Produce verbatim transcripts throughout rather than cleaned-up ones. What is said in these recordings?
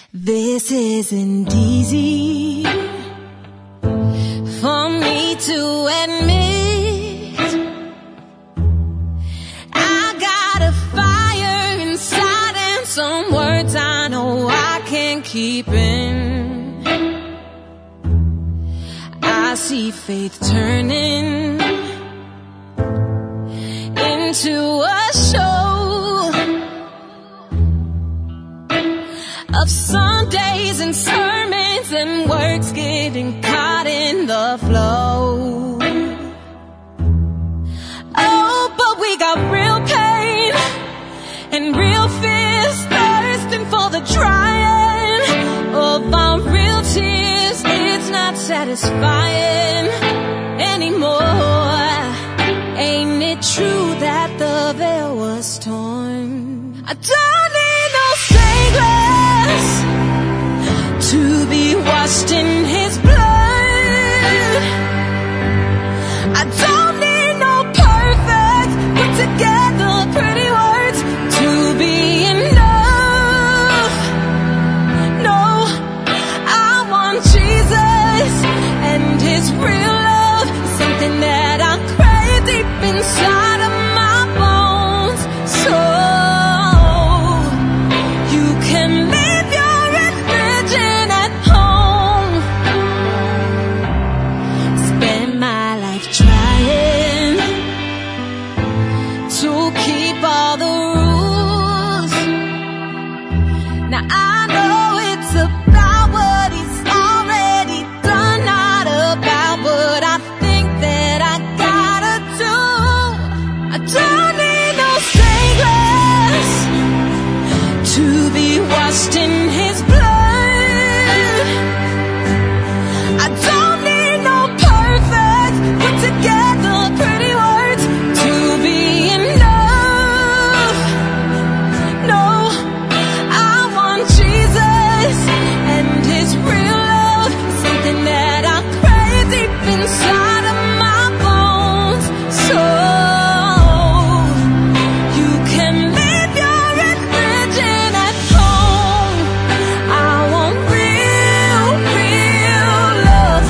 This isn't easy for me to admit. I got a fire inside and some words I know I can't keep in. I see faith turning into a show of Sundays and sermons and words getting caught in the flow. Oh, but we got real pain and real fears, thirsting for the drying of our real tears. It's not satisfying anymore. Ain't it true that the veil was torn? I don't need no stained glass to be washed in his blood. I don't need no perfect, put together pretty words to be enough. No, I want Jesus and his real love, something that I crave deep inside of my bones. So you can leave your religion at home. Spend my life trying to keep all the rules. Now I know it's about what he's already done, not about what I think that I gotta do. I don't need no stained glass to be washed in his blood. I don't need no perfect, put together pretty words to be enough. No, I want Jesus and his real love, something that I crave deep inside of my bones. So you can leave your religion at home. I want real, real love.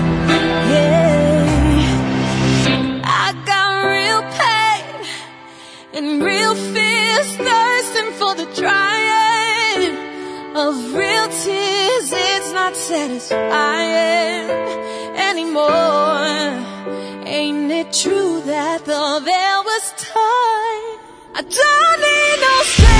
Yeah, I got real pain and real fears, thirsting for the drying of real tears. It's not satisfying anymore. Ain't it true that the veil was torn? I don't need no